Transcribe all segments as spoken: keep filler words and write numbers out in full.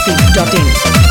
masti dot in.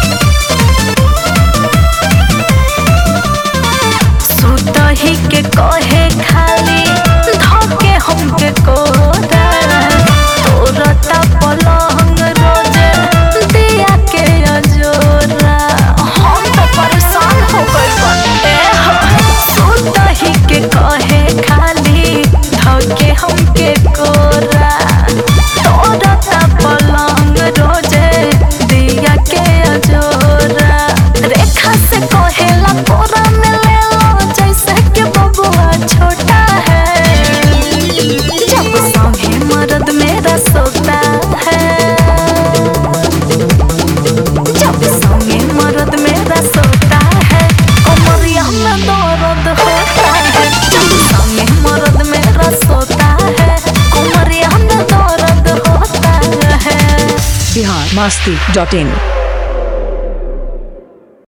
सुतही के कहे खाली धोके हमके कोरा तोरता पलंग रोजे दिया के अजोरा हम तो परेशान हो गइल बाटे सुतही के कहे खाली धोके हमके कोरा तोरता पलंग रोजे दिया के अजोरा रेखा से कहेला कोरा में जैसे कि बबुआ छोटा है जब संगे मर्द मेरा सोता है जब संगे मर्द मेरा सोता है कमरिया में दर्द होता है जब संगे मर्द मेरा सोता है कमरिया में दर्द होता है Bihar masti dot in.